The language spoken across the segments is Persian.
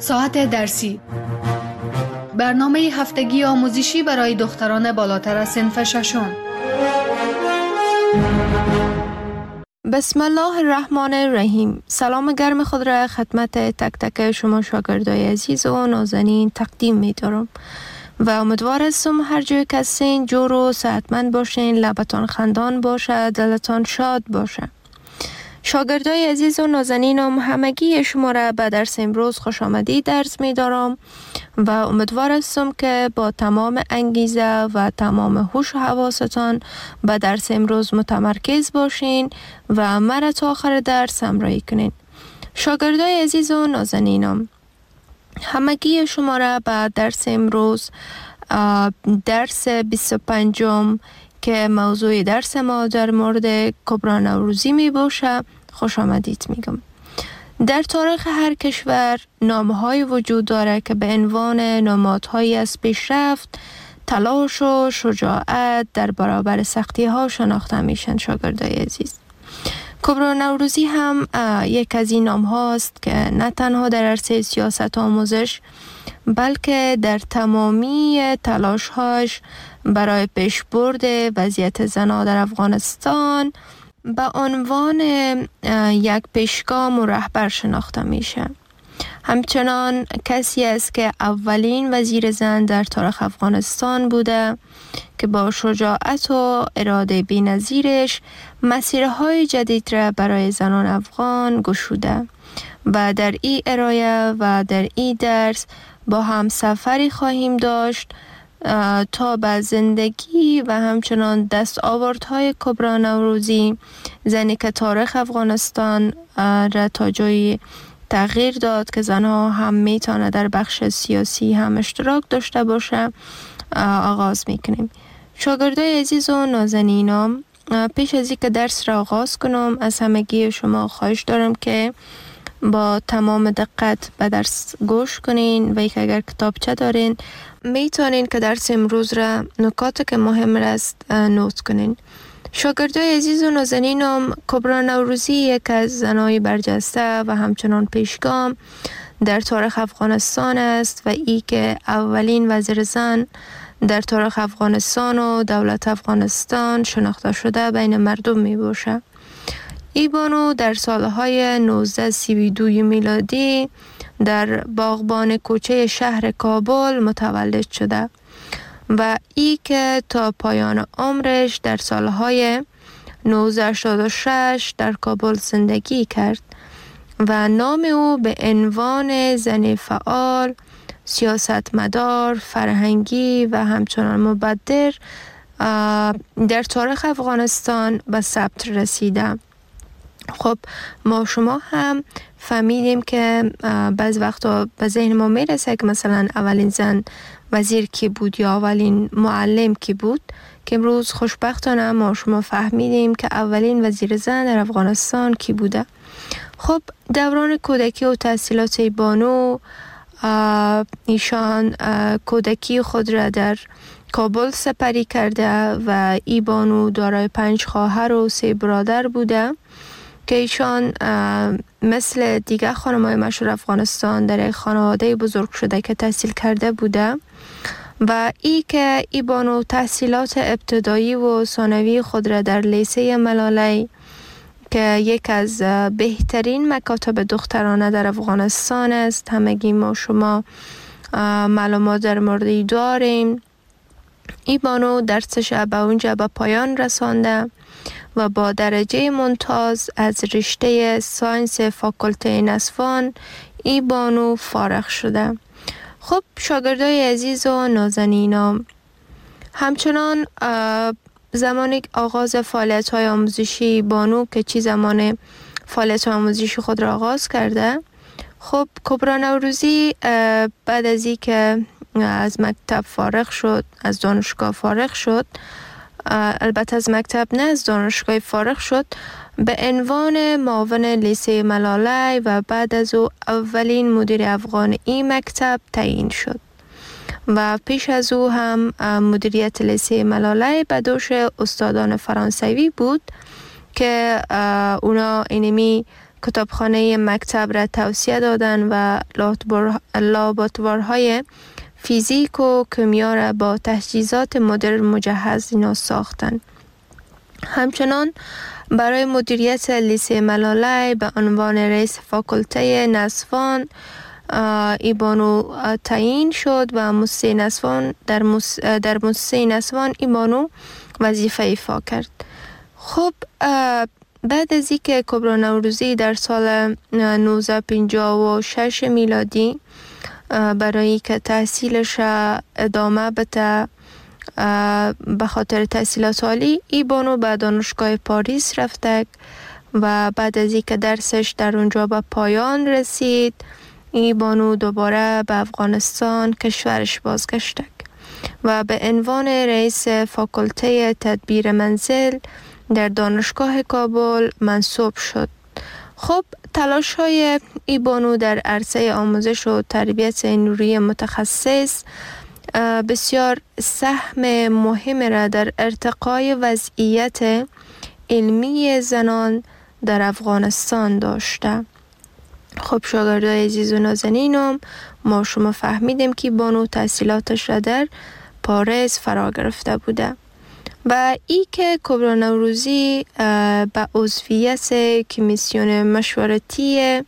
ساعت درسی، برنامه هفتگی آموزشی برای دختران بالاتر از صنف ششم. بسم الله الرحمن الرحیم. سلام گرم خود را خدمت تک تک شما شاگردای عزیز و نازنین تقدیم می دارم و امیدوار هستم هر جای که هستین جور و صحتمند باشین، لبتان خندان باشه، دلتان شاد باشه. شاگردای عزیز و نازنینم، همگی شما را به درس امروز خوش آمدید درس می دارم و امیدوار هستم که با تمام انگیزه و تمام هوش و حواستان به درس امروز متمرکز باشین و مرا تا آخر درس همراهی کنین. شاگردای عزیز و نازنینم، همگی شما را به درس امروز، درس 25 که موضوع درس ما در مورد کبری نوروزی می باشه خوش آمدید میگم. در تاریخ هر کشور نامه‌های وجود داره که به عنوان نمادهایی از پیشرفت، تلاش و شجاعت در برابر سختی‌ها شناخته میشن. شاگردای عزیز، کبری نوروزی هم یک از این نام‌هاست که نه تنها در عرصه سیاست آموزش بلکه در تمامی تلاش‌هاش برای پیشبرد وضعیت زنان در افغانستان به عنوان یک پیشگام و رهبر شناخته میشه. همچنان کسی است که اولین وزیر زن در تاریخ افغانستان بوده که با شجاعت و اراده بی‌نظیرش مسیرهای جدید را برای زنان افغان گشوده و در این ارائه و در این درس با هم سفری خواهیم داشت تا به زندگی و همچنان دستاوردهای کبری نوروزی، زنی که تاریخ افغانستان را تا جایی تغییر داد که زنها هم میتونه در بخش سیاسی هم اشتراک داشته باشه، آغاز میکنیم. شاگردای عزیز و نازنینم، پیش از اینکه درس را آغاز کنم از همگی شما خواهش دارم که با تمام دقت به درس گوش کنین و اگر کتابچه دارین میتونین که درس امروز را نکاتی که مهم است نوت کنین. شاگردای عزیز و نازنینم، کبری نوروزی یک از زنای برجسته و همچنان پیشگام در تاریخ افغانستان است و ای که اولین وزیر زن در تاریخ افغانستان و دولت افغانستان شناخته شده بین مردم می باشه. ای بانو در سالهای 1932 میلادی در باغبان کوچه شهر کابل متولد شده و ای که تا پایان عمرش در سالهای 1986 در کابل زندگی کرد و نام او به عنوان زن فعال، سیاستمدار، فرهنگی و همچنان مبدر در تاریخ افغانستان به ثبت رسیده. خب ما شما هم فهمیدیم که بعض وقتا به ذهن ما میرسه که مثلا اولین زن وزیر کی بود یا اولین معلم کی بود، که امروز خوشبختانه ما شما فهمیدیم که اولین وزیر زن در افغانستان کی بوده. خب دوران کودکی و تحصیلات بانو، ایشان کودکی خود را در کابل سپری کرده و ای بانو دارای 5 خواهر و 3 برادر بوده که ایشان مثل دیگر خانم‌های مشهور افغانستان در یک خانواده بزرگ شده که تحصیل کرده بوده و ای که ای بانو تحصیلات ابتدایی و ثانوی خود را در لیسه ملالی که یک از بهترین مکاتب دخترانه در افغانستان است، همگی ما شما معلومات در موردی داریم، ای بانو درسش به اونجا به پایان رسانده و با درجه ممتاز از رشته ساینس فاکولته نسوان ای بانو فارغ شده. خب شاگردای عزیز و نازنینم، همچنان زمانی آغاز فعالیت‌های آموزشی بانو که چی زمان فعالیت آموزشی خود را آغاز کرده، خب کبری نوروزی بعد از این که از مکتب فارغ شد، از دانشگاه فارغ شد، البته از مکتب نه از دانشگاه فارغ شد، به عنوان معاون لیسه ملالی و بعد از او اولین مدیر افغان این مکتب تعیین شد و پیش از او هم مدیریت لیسه ملالی به دوش استادان فرانسوی بود که اونا اینمی کتابخانه مکتب را توسعه دادند و لابراتوارهای فیزیک و کیمیا را با تجهیزات مدرن مجهز اینا ساختند. همچنان برای مدیریت لیسه ملاله به عنوان رئیس فاکولته نسوان ایبانو تعیین شد و موسسه نسوان در موسسه نسوان ایبانو وظیفه ایفا کرد. خب بعد از اینکه کبرا نوروزی در سال 1956 میلادی برای که تحصیلش ادامه بده به خاطر تحصیلات عالی، ایبانو به دانشگاه پاریس رفته و بعد از اینکه درسش در اونجا به پایان رسید، ایبانو دوباره به افغانستان کشورش بازگشت و به عنوان رئیس فاکولته تدبیر منزل در دانشگاه کابل منصوب شد. خب تلاش های ایبانو در عرصه آموزش و تربیت نوری متخصص بسیار سهم مهم را در ارتقای وضعیت علمی زنان در افغانستان داشته. خب شاگردای عزیز و نازنینم، ما شما فهمیدیم که بانو تحصیلاتش را در پاریس فرا گرفته بوده و ای که کبرا نوروزی به عضویت کمیسیون مشورتی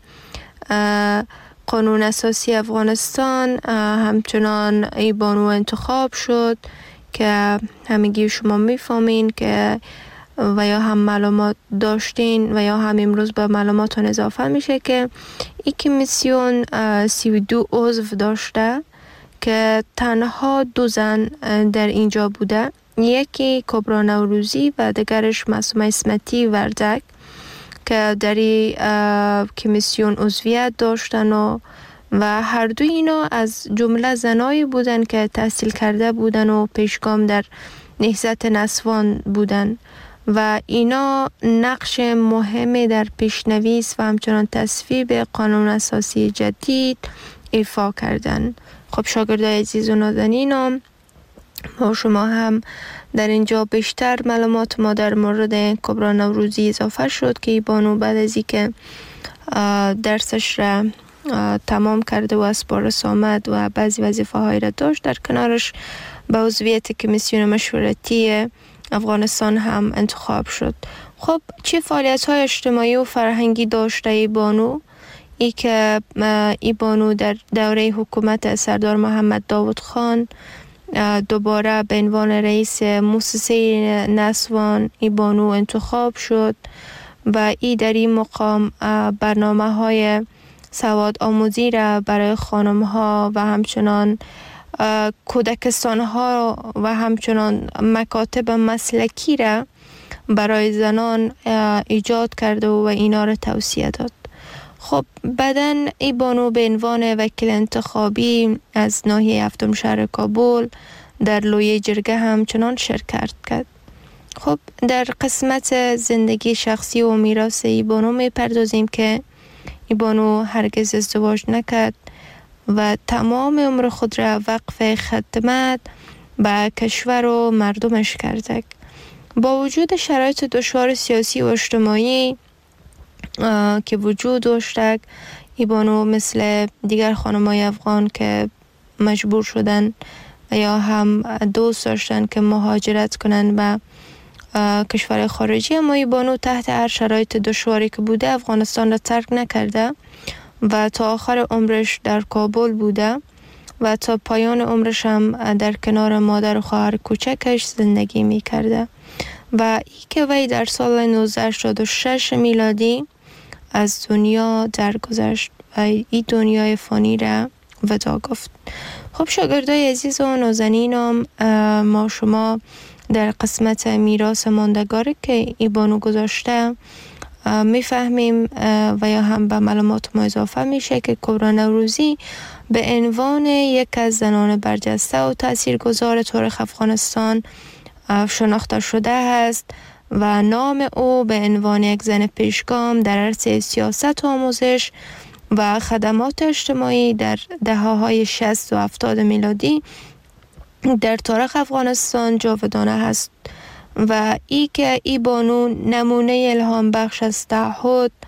قانون اساسی افغانستان همچنان ای بانو انتخاب شد که همگی شما میفهمین که و یا هم معلومات داشتین و یا هم امروز به معلوماتون اضافه میشه که این کمیسیون 32 عضو داشته که تنها 2 زن در اینجا بوده، یکی کبرا نوروزی و دیگرش معصومه اسمتی وردک که در این کمیسیون عضویت داشتن و هر دو اینا از جمله زنایی بودن که تحصیل کرده بودن و پیشگام در نهضت نسوان بودن و اینا نقش مهمی در پیشنویس و همچنان تصویب قانون اساسی جدید ایفا کردن. خب شاگردای عزیز و نازنینم، ما شما هم در اینجا بیشتر معلومات ما در مورد کبرا نوروزی اضافه شد که بانو بعد از اینکه درسش را تمام کرده و از پاریس آمد و بعضی وظیفه هایی را داشت، در کنارش به عضویت کمیسیون مشورتی افغانستان هم انتخاب شد. خب چه فعالیت های اجتماعی و فرهنگی داشته ای بانو؟ ای که ای بانو در دوره حکومت سردار محمد داود خان دوباره به عنوان رئیس موسسه نسوان ای بانو انتخاب شد و ای در این مقام برنامه های سواد آموزی را برای خانم ها و همچنان کودکستان ها و همچنان مکاتب مسلکی را برای زنان ایجاد کرده و اینا را توصیه داد. خب بعداً ای بانو به عنوان وکیل انتخابی از ناحیه هفتم شهر کابل در لویه جرگه همچنان شرکت کرد. خب در قسمت زندگی شخصی و میراث ای بانو می پردازیم که ای بانو هرگز ازدواج نکرد و تمام عمر خود را وقف خدمت به کشور و مردمش کرده. با وجود شرایط دشوار سیاسی و اجتماعی که وجود داشته، ای بانو مثل دیگر خانم‌های افغان که مجبور شدن و یا هم دوست داشتن که مهاجرت کنن به کشور خارجی، اما ای بانو تحت هر شرایط دشواری که بوده افغانستان را ترک نکرده و تا آخر عمرش در کابل بوده و تا پایان عمرش هم در کنار مادر و خواهر کوچکش زندگی می کرده و ای که وی در سال 1986 میلادی از دنیا درگذشت و این دنیای فانی را وداع گفت. خب شاگردای عزیز و نازنینم، ما شما در قسمت میراث ماندگاری که ای بانو گذاشته میفهمیم و یا هم به معلومات ما اضافه میشه که کبرا نوروزی به عنوان یک از زنان برجسته و تاثیرگذار تاریخ افغانستان شناخته شده است و نام او به عنوان یک زن پیشگام در عرصه سیاست و آموزش و خدمات اجتماعی در دهه‌های 60 و 70 میلادی در تاریخ افغانستان جاودانه است و ای که ای بانو نمونه الهام بخش از تعهد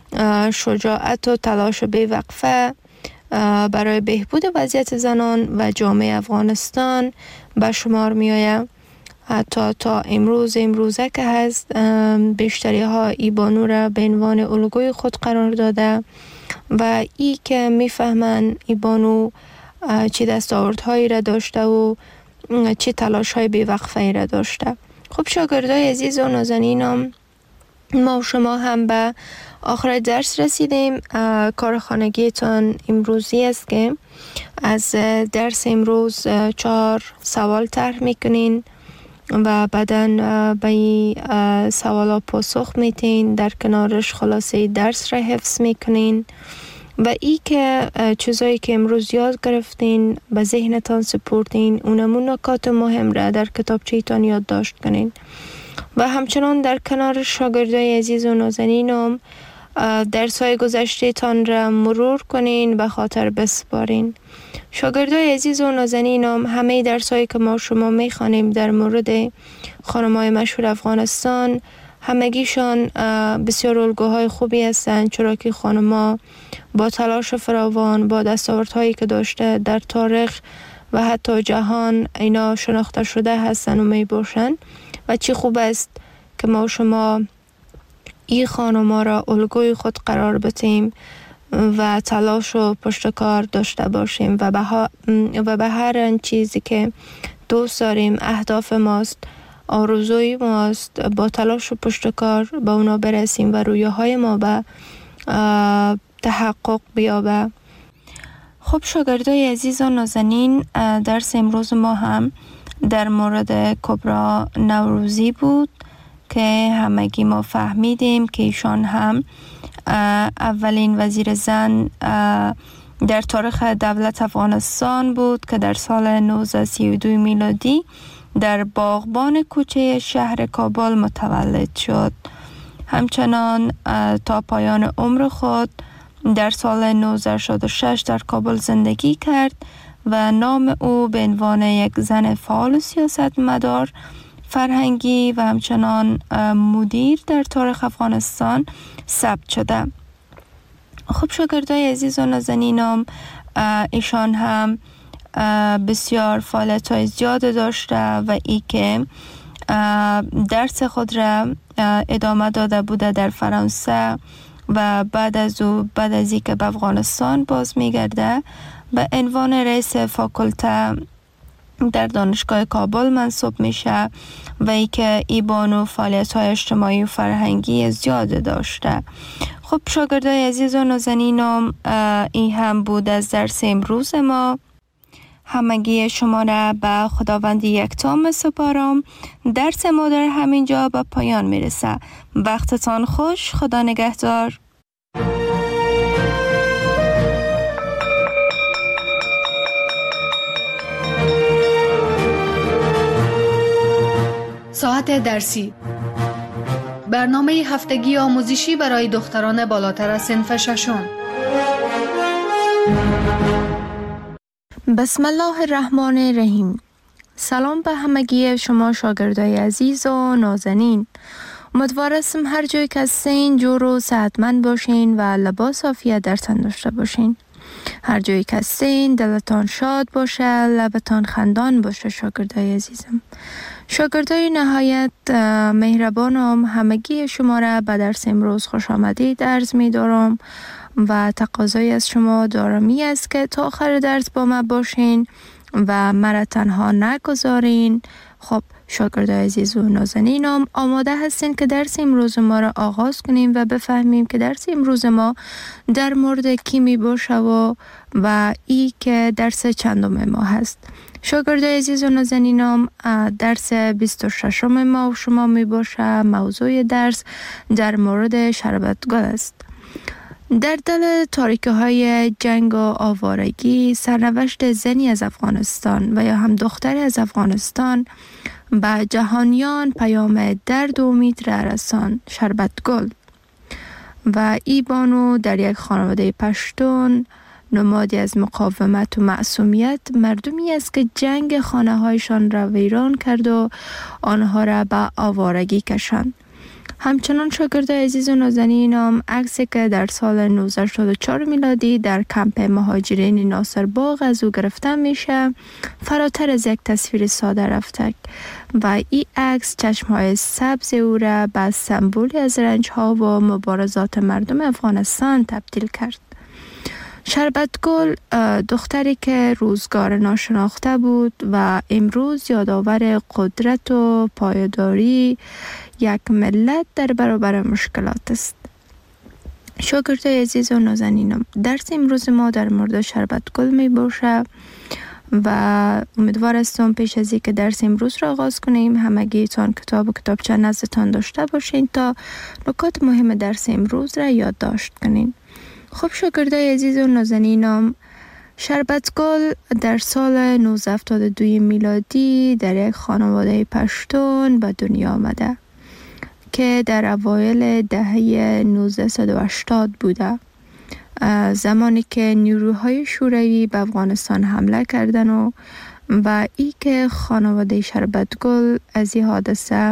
شجاعت و تلاش بی‌وقفه برای بهبود وضعیت زنان و جامعه افغانستان به شمار می آید. حتی تا امروزه که هست بیشتری ها ای بانو را به عنوان الگوی خود قرار داده و ای که میفهمن ای بانو چی دستاوردهایی را داشته و چی تلاش های بی‌وقفه را داشته. خب شاگردای عزیز و نازنینم، ما و شما هم به آخر درس رسیدیم. کار خانگیتان امروزی است که از درس امروز 4 سوال طرح میکنین و بعداً به این سوالا پاسخ میتین، در کنارش خلاصه درس را حفظ میکنین و ای که چیزایی که امروز یاد گرفتین به ذهنتان سپردین، اونمون نکات مهم را در کتابچه‌تان یادداشت کنین و همچنان در کنار شاگردای عزیز و نازنینم درس‌های گذشته تان را مرور کنین، به خاطر بسپارین. شاگردای عزیز و نازنینم، همه درس‌هایی که ما شما می‌خوانیم در مورد خانم‌های مشهور افغانستان، همگیشان بسیار الگوهای خوبی هستند، چرا که خانم‌ها با تلاش فراوان، با دستاوردهایی که داشته در تاریخ و حتی جهان اینا شناخته شده هستند و میباشند و چی خوب است که ما شما این خانم‌ها را الگوی خود قرار بدیم و تلاش و پشتکار داشته باشیم و به هر چیزی که دوست داریم، اهداف ماست، آرزوی ماست، با تلاش و پشتکار به اونا برسیم و رویاهای ما به تحقق بیابه. خب شاگردای عزیز و نازنین، درس امروز ما هم در مورد کبرا نوروزی بود که همگی ما فهمیدیم که ایشان هم اولین وزیر زن در تاریخ دولت افغانستان بود که در سال 1932 میلادی در باغبان کوچه شهر کابل متولد شد. همچنان تا پایان عمر خود در سال 1966 در کابل زندگی کرد و نام او به عنوان یک زن فعال سیاستمدار فرهنگی و همچنان مدیر در تاریخ افغانستان ثبت شده. خب شاگردای عزیز و نازنینم، ایشان هم بسیار فعالیت‌های زیاد داشته و ای که درس خود را ادامه داده بوده در فرانسه و بعد از ای که به افغانستان باز میگرده به عنوان رئیس فاکولته در دانشگاه کابل منصوب میشه و ای که ای بانو فعالیت‌های اجتماعی و فرهنگی زیاد داشته. خب شاگردای عزیز و نازنینم، این هم بود از درس امروز ما. همگی شما را به خداوند یکتا می‌سپارم. درس ما در همینجا به پایان میرسه. وقتتان خوش. خدا نگهدار. ساعت درسی، برنامه هفتگی آموزشی برای دختران بالاتر از صنف ششم. بسم الله الرحمن الرحیم. سلام به همگی شما شاگردای عزیز و نازنین. امیدوارم هر جای که هستین جور و صحتمند باشین و لباس عافیت در تن داشته باشین. هر جایی که هستین دلتان شاد باشه، لبتان خندان باشه. شاگردای عزیزم، شاگردای نهایت مهربانم، همگی شما را به درس امروز خوش آمدید عرض می دارم و تقاضای از شما دارمی است که تا آخر درس با ما باشین و مرا تنها نگذارین. خب شاگردای عزیز و نازنینم، آماده هستین که درس امروز ما را آغاز کنیم و بفهمیم که درس امروز ما در مورد کی می باشه و ای که درس چندم ما هست. شاگردای عزیز و نازنینم، درس 26 ما و شما می باشه. موضوع درس در مورد شربتگل است. در دل تاریکه های جنگ و آوارگی، سرنوشت زنی از افغانستان و یا هم دختری از افغانستان به جهانیان پیام درد و امید را رساند. شربتگل و ای بانو در یک خانواده پشتون، نمادی از مقاومت و معصومیت، مردمی است که جنگ خانه هایشان را ویران کرد و آنها را به آوارگی کشاند. همچنان شاگردای عزیز و نازنینم عکسی که در سال 1984 میلادی در کمپ مهاجرین ناصر باغ از او گرفته میشه فراتر از یک تصویر ساده رفته و این عکس چشمهای سبز او را به سمبولی از رنجها و مبارزات مردم افغانستان تبدیل کرد. شربت گل دختری که روزگار ناشناخته بود و امروز یادآور قدرت و پایداری یک ملت در برابر مشکلات است. شاگردای عزیز و نازنینم، درس امروز ما در مورد شربت گل می باشه و امیدوار هستم پیش از اینکه درس امروز را آغاز کنیم همگیتان کتاب و کتابچه نزدتان داشته باشین تا نکات مهم درس امروز را یادداشت کنین. خب شاگردای عزیز و نازنینم، شربت گل در سال 1972 میلادی در یک خانواده پشتون به دنیا آمده که در اوایل دهه 1980 بوده، زمانی که نیروهای شوروی به افغانستان حمله کردن و ای که خانواده شربت گل از این حادثه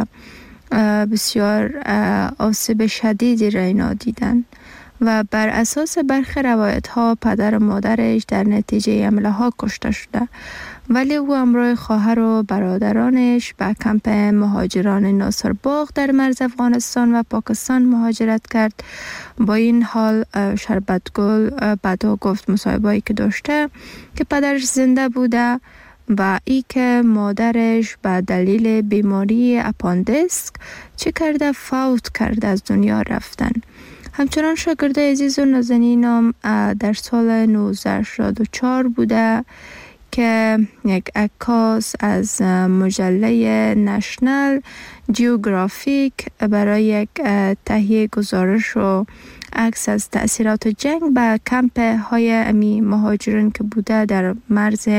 بسیار آسیب شدیدی را دیدن و بر اساس برخی روایت ها پدر و مادرش در نتیجه حمله ها کشته شده، ولی او همراه خواهر و برادرانش به کمپ مهاجران ناصر باغ در مرز افغانستان و پاکستان مهاجرت کرد. با این حال شربت گل بعدا گفت مصاحبه‌ای که داشته که پدرش زنده بوده و ای که مادرش به دلیل بیماری اپاندیسک چه کرده فوت کرده از دنیا رفتن. همچنان شاگرده عزیز و نازنینم در سال 1984 بوده که یک عکاس از مجله نشنل جیوگرافیک برای یک تهیه گزارش و عکس از تأثیرات جنگ به کمپ های امی مهاجرین که بوده در مرز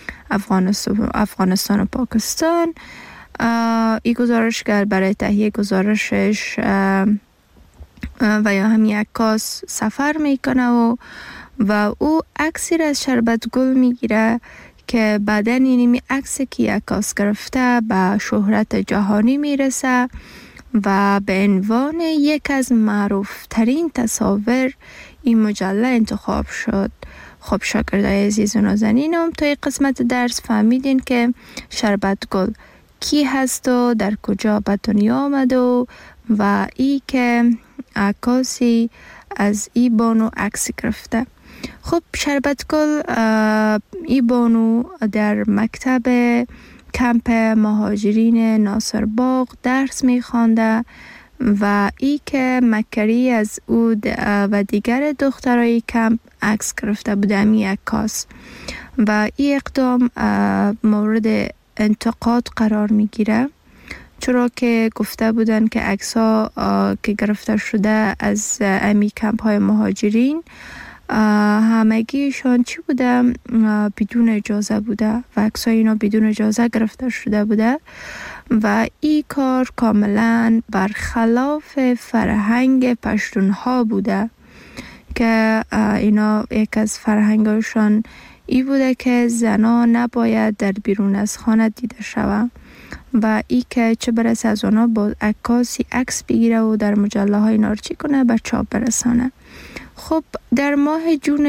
افغانستان و پاکستان، این گزارشگر برای تهیه گزارشش و یا همین عکاس سفر میکنه و او عکسی را از شربت گل میگیره که بعداً این عکسی که عکاس گرفته به شهرت جهانی میرسه و به عنوان یک از معروف ترین تصاویر این مجله انتخاب شد. خب شاگردای عزیز و نازنینم، تا این قسمت درس فهمیدین که شربت گل کی هست و در کجا به دنیا آمد و ای که عکاسی از ای بانو عکس گرفته. خب شربت گل ای بانو در مکتب کمپ مهاجرین ناصر باغ درس میخوانده و ای که مکری از او و دیگر دخترای کمپ عکس گرفته بوده می عکاس و این اقدام مورد انتقاد قرار میگیره، چرا که گفته بودن که عکس ها که گرفته شده از امی کمپ های مهاجرین همگیشان چی بوده؟ بدون اجازه بوده و عکس های اینا بدون اجازه گرفته شده بوده و این کار کاملا برخلاف فرهنگ پشتون ها بوده که اینا یک از فرهنگشان ای بوده که زنا نباید در بیرون از خانه دیده شود و ای که چه برسه از اونا با عکاسی عکس بگیره و در مجله های نارچی کنه به چاپ برسانه. خب در ماه جون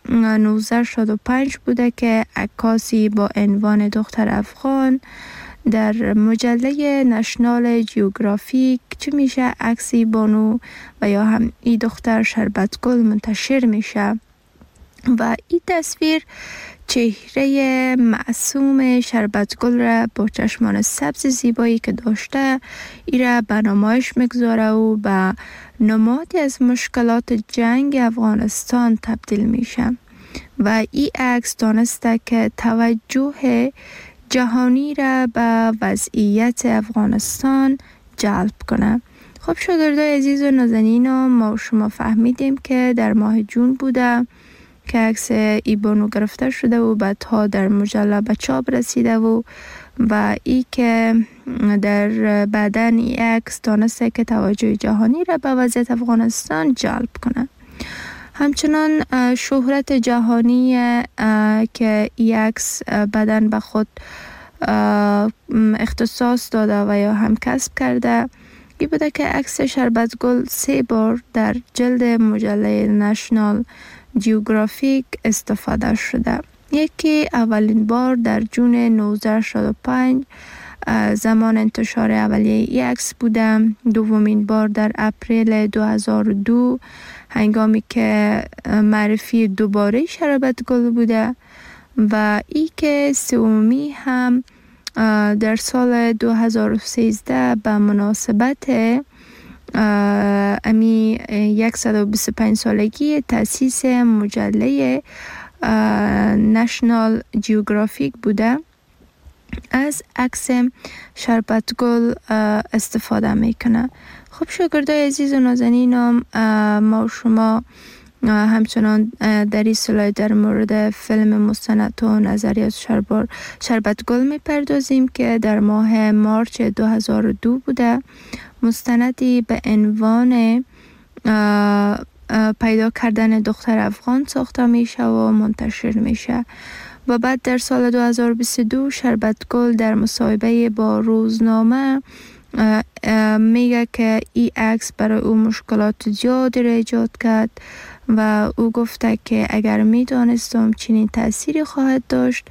1965 بوده که عکاسی با عنوان دختر افغان در مجله نشنال جیوگرافیک چه میشه عکسی بانو و یا هم ای دختر شربت گل منتشر میشه و این تصویر چهره معصوم شربت گل را با چشمان سبز زیبایی که داشته ای را به نمایش میگذاره و به نمادی از مشکلات جنگ افغانستان تبدیل میشه و این عکس دانسته که توجه جهانی را به وضعیت افغانستان جلب کنه. خب شاگردای عزیز و نازنینم، ما شما فهمیدیم که در ماه جون بوده که عکس ایبانو گرفته شده و بعدها در مجله به چاپ رسیده و ای که در بعدن این عکس دانسته که توجه جهانی را به وضعیت افغانستان جلب کنه. همچنان شهرت جهانی که این عکس بعدن به خود اختصاص داده و یا هم کسب کرده، ای بوده که عکس شربت گل 3 بار در جلد مجله نشنال جیوگرافیک استفاده شده. یکی اولین بار در جون 1965 زمان انتشار اولیه ای عکس بوده. دومین بار در اپریل 2002 هنگامی که معرفی دوباره شربت گل بوده و ای که سومی هم در سال 2013 به مناسبت 125 سالگی تأسیس مجله نشنال جیوگرافیک بوده. از عکس شربت گل استفاده میکنه. خب شاگردای عزیز و نازنینم، ما و شما همچنان در این سلایت در مورد فیلم مستند و نظریات شربت گل میپردازیم که در ماه مارچ 2002 بوده. مستندی به عنوان پیدا کردن دختر افغان ساخته میشه و منتشر میشه و بعد در سال 2022 شربت گل در مصاحبه با روزنامه میگه که این عکس برای او مشکلات زیادی را ایجاد کرد و او گفته که اگر میدانستم چنین تأثیری خواهد داشت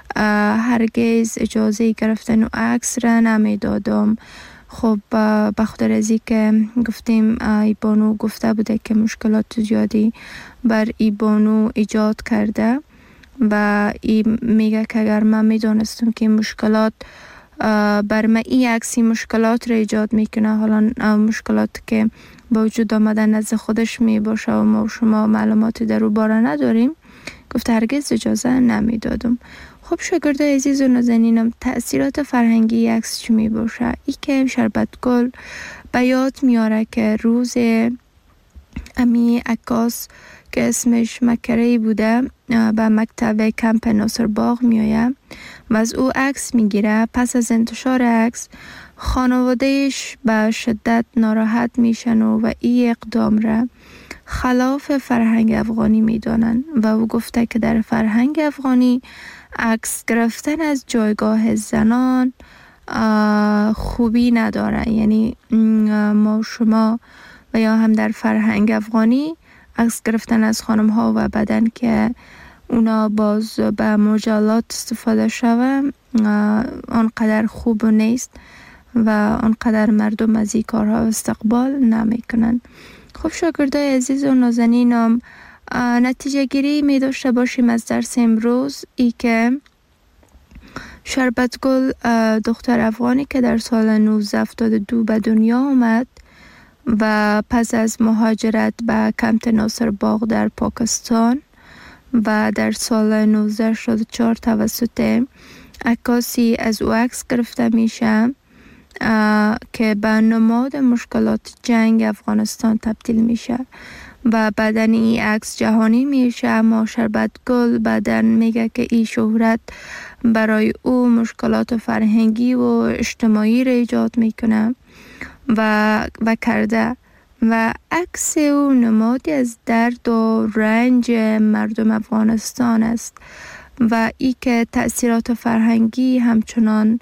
هرگز اجازه گرفتن عکس را نمیدادم. خب بخاطر از این که گفتیم ای بانو گفته بوده که مشکلات زیادی بر ای بانو ایجاد کرده و ای میگه که اگر من میدانستم که مشکلات بر من این عکسی مشکلات را ایجاد میکنه، حالا مشکلات که با وجود آمدن نزد خودش می باشه و ما و شما معلوماتی در او باره نداریم، گفته هرگز اجازه نمیدادم. خب شاگردای عزیز و نازنینم، تأثیرات فرهنگی عکس چی می باشه؟ ای که شربت گل به یاد میاره که روز امی عکاس که اسمش مکری بوده به مکتب کمپ ناصر باغ میآید و از او عکس میگیره. پس از انتشار عکس خانوادهش به شدت ناراحت میشن و این اقدام را خلاف فرهنگ افغانی میدانن و او گفته که در فرهنگ افغانی عکس گرفتن از جایگاه زنان خوبی نداره. یعنی ما شما و یا هم در فرهنگ افغانی عکس گرفتن از خانم ها و بدن که اونا باز به مجلات استفاده شوه آنقدر خوب نیست و آنقدر مردم از این کارها استقبال نمی کنن. خب شاگردای عزیز و نازنینم، نتیجه گیری می داشته باشیم از درس امروز ای که شربت گل دختر افغانی که در سال 1972 به دنیا آمد و پس از مهاجرت به کمپ ناصر باغ در پاکستان و در سال 1964 توسط عکاسی از او عکس گرفته میشه که به نماد مشکلات جنگ افغانستان تبدیل میشه و بعدن این عکس جهانی میشه. اما شربت گل بعدن میگه که این شهرت برای او مشکلات فرهنگی و اجتماعی را ایجاد میکنه و کرده و عکس او نمادی از درد و رنج مردم افغانستان است و ای که تأثیرات فرهنگی همچنان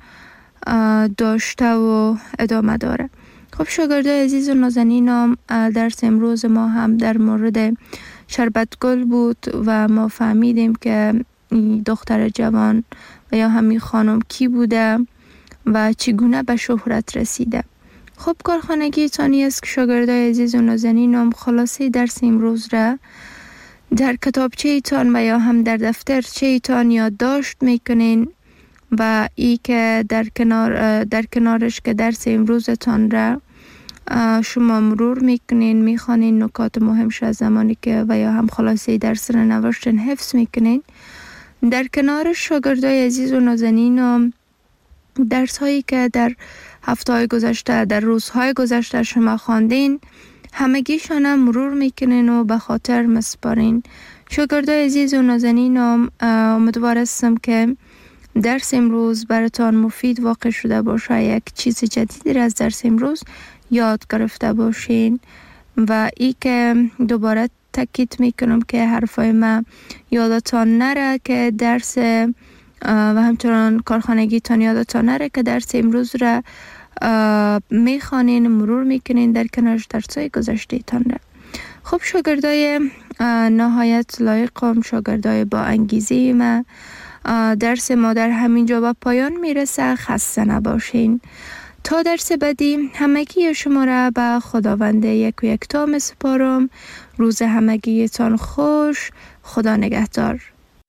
داشته و ادامه داره. خب شاگردای عزیز و نازنینم، درس امروز ما هم در مورد شربت گل بود و ما فهمیدیم که دختر جوان و یا همین خانم کی بوده و چگونه به شهرت رسیده. خب کارخانگی تانی است که شاگردای عزیز و نازنینم خلاصه درس امروز را در کتابچه ایتان و یا هم در دفترچه ایتان یادداشت میکنین و ای که در کنارش که درس امروزتان را شما مرور میکنین، میخوانین نکات مهمش از زمانی که و یا هم خلاصه درس را نوشتن حفظ میکنین. در کنارش شاگردای عزیز و نازنینم درس هایی که در هفته های گذشته در روزهای گذشته شما خواندین همگیشان هم مرور میکنین و به خاطر مسپارین. شاگردای عزیز و نازنینم، امیدوار هستم که درس امروز براتان مفید واقع شده باشه، یک چیز جدیدی را از درس امروز یاد گرفته باشین و ای که دوباره تاکید میکنم که حرفای من یادتان نره که درس و همچنان کارخانگیتان یادتان نره که درس امروز را میخوانین، مرور میکنین در کنارش درسای گذشته تان را. خب شاگردای نهایت لایقم، شاگردای با انگیزه ما، درس ما در همین جا به پایان میرسه. خسته نباشین. تا درس بعدی همگی شما را به خداوند یک و یکتا میسپارم. روز همگیتان خوش. خدا نگهدار.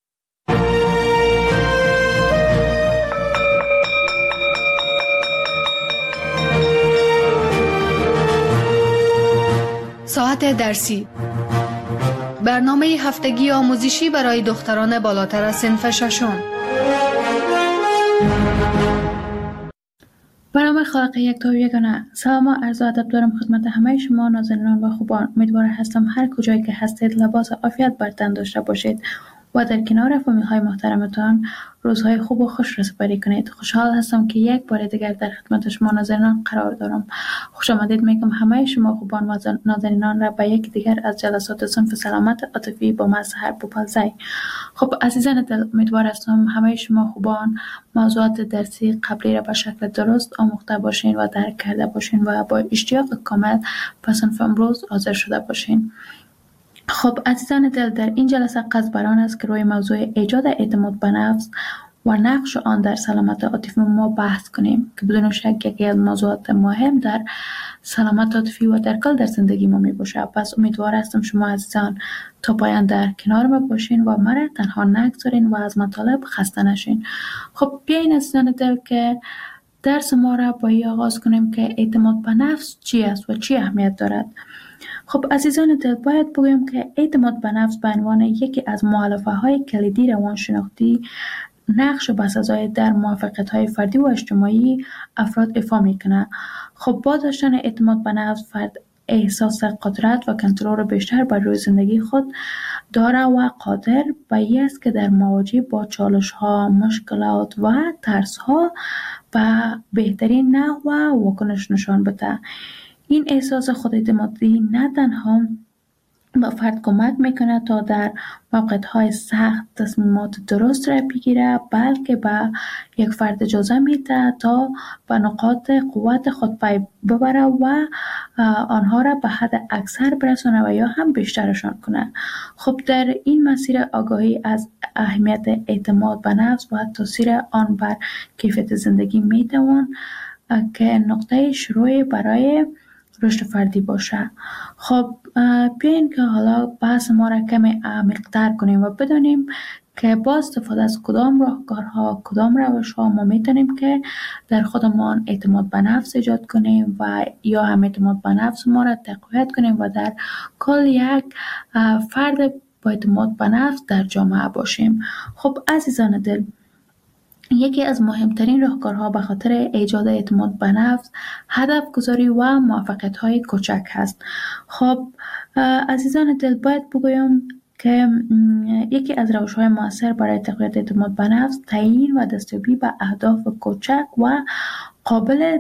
ساعت درسی، برنامه هفتگی آموزشی برای دختران بالاتر از صنف ششم. برنامه خالق یک تا یگانه. سلام و عرض ادب دارم خدمت همه شما نازنینان و خوبان. امیدوار هستم هر کجایی که هستید لباس عافیت بر تن داشته باشید و در کنار فامیل های محترمتان روزهای خوب و خوش را سپری کنید. خوشحال هستم که یک بار دیگر در خدمت شما ناظرینان قرار دارم. خوش آمدید میگم همه شما خوبان و ناظرینان را به یک دیگر از جلسات صنف سلامت عاطفی با من سحر بوپلزی. خب عزیزان دل، امیدوار هستم همه شما خوبان موضوعات درسی قبلی را به شکل درست آموخته باشین و درک کرده باشین و با اشتیاق کامل به صنف امروز حاضر شده باشین. خب عزیزان دل، در این جلسه قصد بر آن است که روی موضوع ایجاد اعتماد به نفس و نقش آن در سلامت عاطفی ما بحث کنیم که بدون شک یکی از موضوعات مهم در سلامت عاطفی و در کل در زندگی ما می باشه. پس امیدوار هستم شما عزیزان تا پایان در کنار ما باشین و مرا تنها نگذارین و از مطالب خسته نشین. خب بیاین عزیزان دل که درس ما را با این آغاز کنیم که اعتماد به نفس چی است و چی اهمیت دارد. خب عزیزان دل، باید بگویم که اعتماد به نفس به عنوان یکی از مؤلفه های کلیدی روانشناختی نقش بسزای در موفقیت های فردی و اجتماعی افراد ایفا میکنه. خب با داشتن اعتماد به نفس فرد احساس قدرت و کنترل بیشتر بر روی زندگی خود داره و قادر به این است که در مواجهه با چالش ها، مشکلات و ترس ها به بهترین نحو واکنش نشان بده. این احساس خوداعتمادی نه تنها به فرد کمک میکنه تا در موقعیت‌های سخت تصمیمات درست را بگیره، بلکه به یک فرد اجازه میده تا به نقاط قوت خود پی ببره و آنها را به حد اکثر برسونه و یا هم بیشترشان کنه. خب در این مسیر آگاهی از اهمیت اعتماد به نفس و تاثیر آن بر کیفیت زندگی میتوان که نقطه شروع برای رشد فردی باشه. خب بیاین که حالا بحث ما را کمی عمیق‌تر کنیم و بدانیم که با استفاده از کدام راهکارها، کدام روش‌ها ما میتونیم که در خودمان اعتماد به نفس ایجاد کنیم و یا هم اعتماد به نفس ما را تقویت کنیم و در کل یک فرد با اعتماد به نفس در جامعه باشیم. خب عزیزان دل، یکی از مهمترین راهکارها به خاطر ایجاد اعتماد به نفس هدف گذاری و موفقیت های کوچک هست. خب عزیزان دل، باید بگویم که یکی از روش‌های مؤثر برای تقویت اعتماد به نفس تعیین و دستیابی به اهداف کوچک و قابل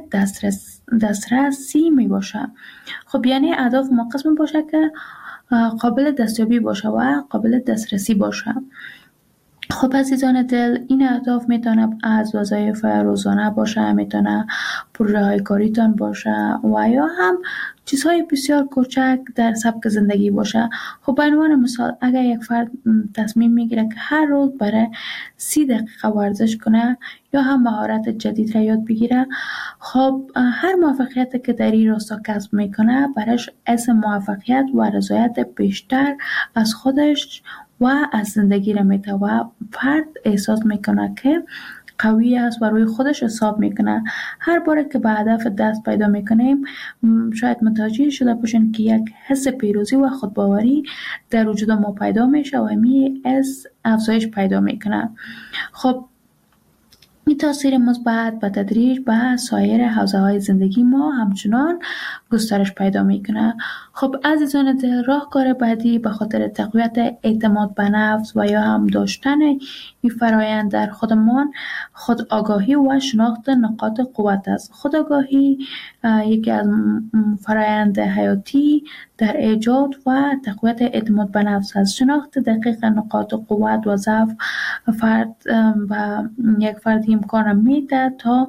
دسترسی می باشه. خب یعنی اهداف ما قسم باشه که قابل دستیابی باشه و قابل دسترسی باشه. خب عزیزان دل، این اهداف میتونه از وظایف روزانه باشه، میتونه پروژه های کاریتان باشه و یا هم چیزهای بسیار کوچک در سبک زندگی باشه. خب به عنوان مثال اگر یک فرد تصمیم میگیره که هر روز برای 30 دقیقه ورزش کنه یا هم مهارت جدید را یاد بگیره، خب هر موفقیت که در این راستا کسب میکنه برایش حس موفقیت و رضایت بیشتر از خودش و از زندگی را میده و فرد احساس میکنه که قوی است و روی خودش حساب میکنه. هر باره که به هدف دست پیدا میکنیم شاید متوجه شده باشین که یک حس پیروزی و خودباوری در وجود ما پیدا میشه و همین حس افزایش پیدا میکنه. خب این تاثیر مثبت به تدریج به سایر حوزه‌های زندگی ما همچنان گسترش پیدا میکنه. خب عزیزان دل، راهکار بعدی به خاطر تقویت اعتماد به نفس و یا هم داشتن این فرایند در خودمان خودآگاهی و شناخت نقاط قوت است. خودآگاهی یکی از فرایند حیاتی در ایجاد و تقویت اعتماد به نفس است. شناخت دقیق نقاط قوت و ضعف فرد و یک فرد امکان میده تا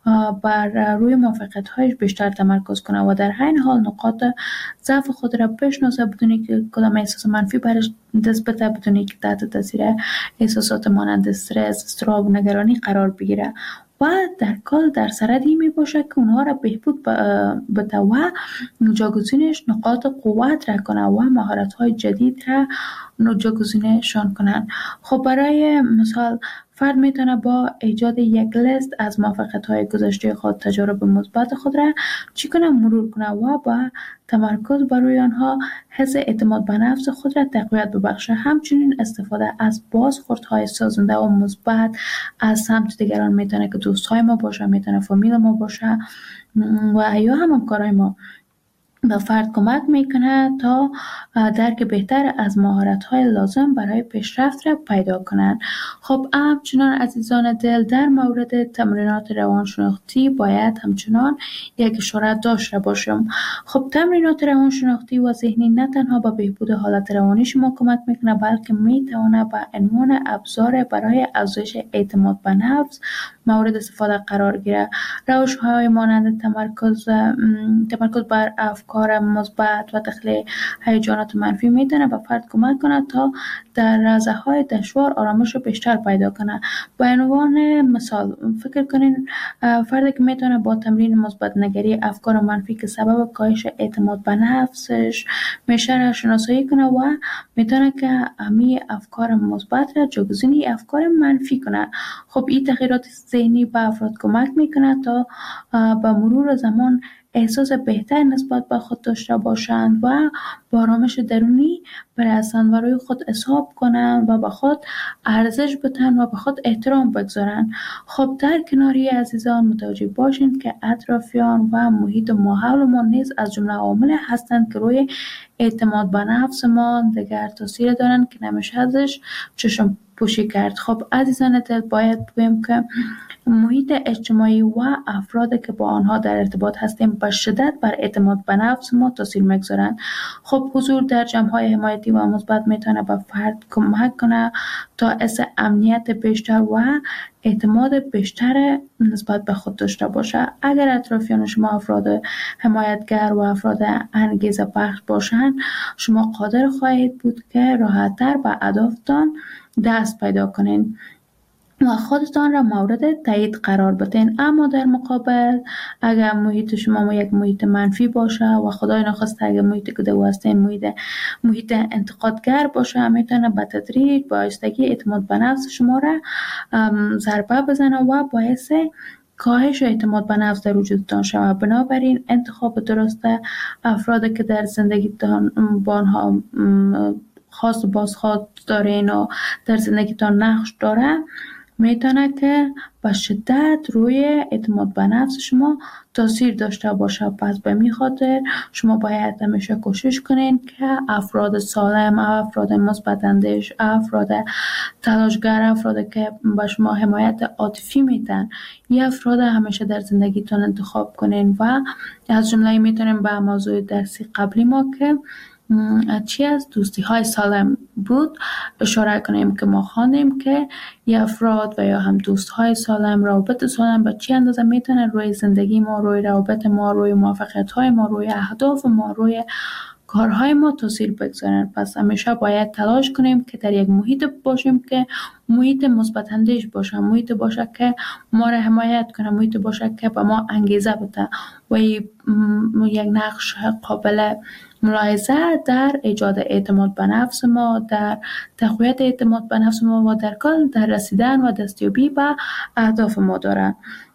بر روی موفقیت‌هایش بیشتر تمرکز کنه و در عین حال نقاط ضعف خود را بشناسه بدون که کدام احساس منفی برش دست بده، بدون که تحت تاثیر احساسات مانند استرس، اضطراب و نگرانی قرار بگیره و در کل در سرد می باشه که اونها را بهبود بده و جاگزینش نقاط قوت را کنه و مهارت های جدید را جاگزینشان کنن. خب برای مثال فرد میتونه با ایجاد یک لیست از موفقیت‌های گذشته خود، تجارب مثبت خود را چی کنه مرور کنه و با تمرکز بر روی آنها حس اعتماد به نفس خود را تقویت ببخشه. همچنین استفاده از بازخوردهای سازنده و مثبت از سمت دیگران میتونه که دوستای ما باشه، میتونه فامیل ما باشه و یا هم همکارای ما به فرد کمک میکنه تا درک بهتر از مهارت‌های لازم برای پیشرفت را پیدا کنند. خب همچنان عزیزان دل در مورد تمرینات روانشناختی باید همچنان یک اشاره داشته باشم. خب تمرینات روانشناختی و ذهنی نه تنها به بهبود حالت روانی شما کمک میکنه بلکه میتونه به عنوان ابزار برای افزایش اعتماد به نفس مورد استفاده قرار گیره. روش‌های مانند تمرکز بر افکار مثبت و تخلیه هیجانات منفی میتونه به فرد کمک کنه تا در لحظه‌های دشوار آرامش بیشتر پیدا کنه. به عنوان مثال فکر کنین فردی که میتونه با تمرین مثبت نگری افکار منفی که سبب کاهش اعتماد به نفسش میشه را شناسایی کنه و میتونه که همین افکار مثبت را جایگزین افکار منفی کنه. خب این تغییرات ذهنی به افراد کمک میکنه تا با مرور زمان احساس بهتر نسبت به خود داشته باشند و با آرامش درونی برسند و روی خود حساب کنند و به خود ارزش بدن و به خود احترام بگذارند. خب در کناری عزیزان متوجه باشند که اطرافیان و محیط ماحول ما نیز از جمله عوامل هستند که روی اعتماد به نفس ما دیگر تاثیر دارند که نمیشه ازش چشم پوشی کرد. خب عزیزان دل باید بگویم که محیط اجتماعی و افرادی که با آنها در ارتباط هستیم به شدت بر اعتماد به نفس ما تاثیر میگذارند. خب حضور در جمع‌های حمایتی و مثبت میتونه به فرد کمک کنه تا حس امنیت بیشتر و اعتماد بیشتر نسبت به خود داشته باشه. اگر اطرافیان شما افراد حمایتگر و افراد انگیزه بخش باشند، شما قادر خواهید بود که راحت‌تر به اهدافتان دست پیدا کنین و خودتان را مورد تایید قرار بدین. اما در مقابل اگر محیط شما یک محیط منفی باشه و خدای نخواسته اگر محیط که دو هستین محیط انتقادگر باشه، میتونه به تدریج با آهستگی اعتماد به نفس شما را ضربه بزنه و باعث کاهش اعتماد به نفس در وجودتان شود. بنابراین انتخاب درست افرادی که در زندگیتان با آنها خاص و بازخواست دارین و در زندگیتان نقش داره میتونه که به شدت روی اعتماد به نفس شما تاثیر داشته باشه. پس به می خاطر شما باید همیشه کوشش کنین که افراد سالم، افراد مثبت اندیش، افراد تلاشگر، افرادی که به شما حمایت عاطفی میدن، این افراد همیشه در زندگیتون انتخاب کنین. و از جمله میتونیم به موضوع درسی قبلی ما که چی از دوستی های سالم بود اشاره کنیم که ما خواندیم که یه افراد و یا هم دوست های سالم، روابط سالم به چی اندازه میتونه روی زندگی ما، روی روابط ما، روی موفقیت های ما، روی اهداف ما، روی کارهای ما تاثیر بگذارن. پس همیشه باید تلاش کنیم که در یک محیط باشیم که محیط مثبت اندیش باشه، محیط باشه که ما را حمایت کنه، محیط باشه که به ما انگیزه بده و یک نقش قابل ملاحظه در ایجاد اعتماد به نفس ما، در تقویت اعتماد به نفس ما و در کل در رسیدن و دستیابی به اهداف ما داره.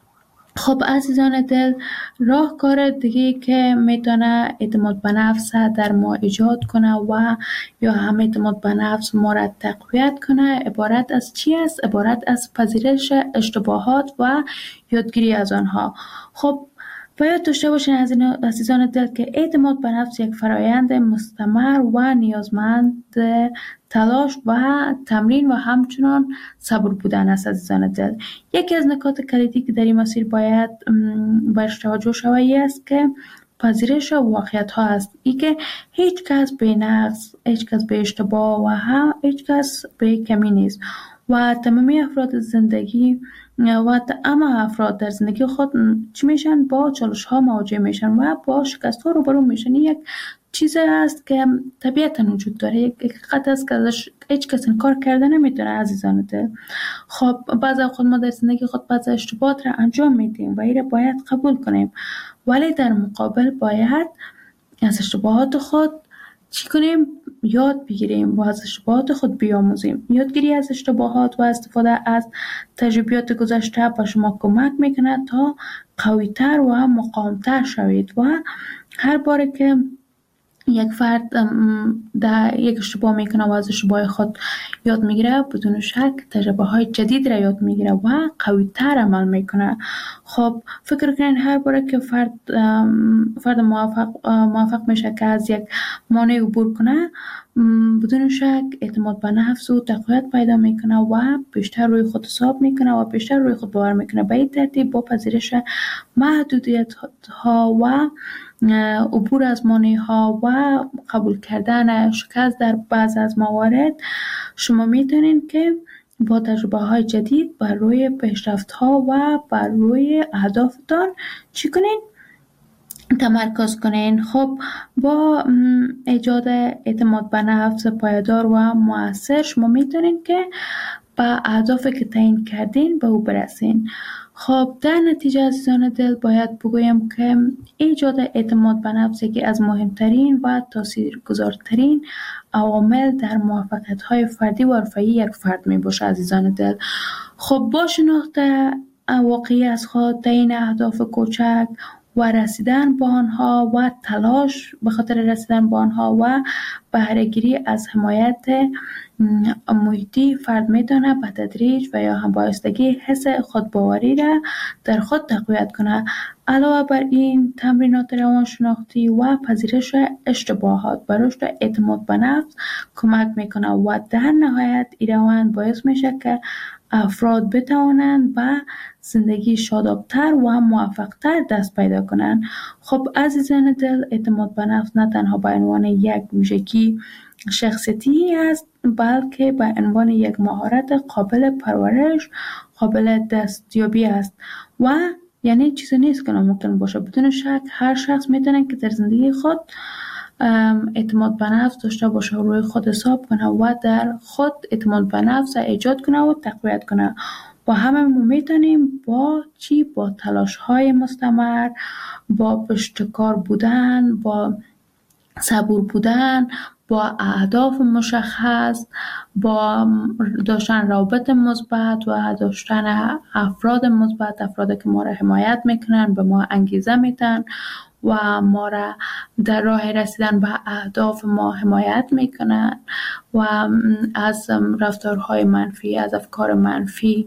خب عزیزان دل، راهکار دیگه که میتونه اعتماد به نفس در ما ایجاد کنه و یا هم اعتماد به نفس ما را تقویت کنه عبارت از چی است؟ عبارت از پذیرش اشتباهات و یادگیری از آنها. خب باید داشته باشین عزیزان دل که اعتماد به نفس یک فرایند مستمر و نیازمند تلاش و تمرین و همچنان صبر بودن است. عزیزان دل، یکی از نکات کلیدی که در این مسیر باید برش توجه شود است که پذیرش واقعیت ها است. ای که هیچ کس به نقص، هیچ کس به اشتباه و هیچ کس به کمی نیست و تمامی افراد زندگی و تمام افراد در زندگی خود چی میشن؟ با چالش ها مواجه میشن و با شکست ها روبرو میشن. یک چیزی است که طبیعتا وجود داره، یک حقیقت است که ازش هیچ کس انکار کرده نمیتونه عزیزان دل. خب بعضی خود ما در زندگی خود بعضی اشتباهات را انجام میدیم و این را باید قبول کنیم، ولی در مقابل باید از اشتباهات خود چی کنیم؟ یاد بگیریم و از اشتباهات خود بیاموزیم. یادگیری از اشتباهات و استفاده از تجربیات گذشته به شما کمک میکنه تا قوی‌تر و مقاوم‌تر شوید و هر بار که یک فرد در یک اشتباه میکنه و از اشتباه خود یاد میگیره، بدون شک تجربه های جدید را یاد میگیره و قوی تر عمل میکنه. خب فکر کنین هر باره که فرد موفق میشه که از یک مانع عبور کنه، بدون شک اعتماد به نفس و تقویت پیدا میکنه و بیشتر روی خود حساب میکنه و بیشتر روی خود باور میکنه. به این ترتیب با پذیرش محدودیت ها و عبور از مانع ها و قبول کردن شکست در بعض از موارد، شما میتونین که با تجربه های جدید بر روی پیشرفت ها و بر روی اهدافتان چی کنین؟ تمرکز کنین. خب با ایجاد اعتماد به نفس پایدار و مؤثر، شما میتونین که به اهدافی که تعیین کردین به او برسین. خب در نتیجه عزیزان دل باید بگویم که ایجاد اعتماد به نفس یکی از مهمترین و تاثیرگذارترین عوامل در موفقیت‌های فردی و حرفه‌ای یک فرد می باشه عزیزان دل. خب با شناخت واقعی از خود، تعیین اهداف کوچک و رسیدن به آنها و تلاش به خاطر رسیدن به آنها و بهره‌گیری از حمایت محیطی، فرد میتونه به تدریج و یا هم بایستگی حس خودباوری را در خود تقویت کنه. علاوه بر این تمرینات روانشناختی و پذیرش اشتباهات به رشد اعتماد به نفس کمک میکنه و در نهایت این روند باعث میشه که افراد بتوانند به زندگی شادابتر و موفقتر دست پیدا کنند. خب عزیزان دل، اعتماد به نفس نه تنها به عنوان یک ویژگی شخصیتی است، بلکه به عنوان یک مهارت قابل پرورش، قابل دستیابی است و یعنی چیزی نیست که ناممکن باشه. بدون شک هر شخص میتونه که در زندگی خود اعتماد به نفس داشته باشه، روی خود حساب کنه و در خود اعتماد به نفس ایجاد کنه و تقویت کنه. و همه ما میتونیم با تلاش های مستمر، با پشتکار بودن، با صبور بودن، با اهداف مشخص، با داشتن روابط مثبت و داشتن افراد مثبت، افرادی که ما را حمایت میکنن، به ما انگیزه میدن و ما را در راه رسیدن به اهداف ما حمایت میکنن و از رفتارهای منفی، از افکار منفی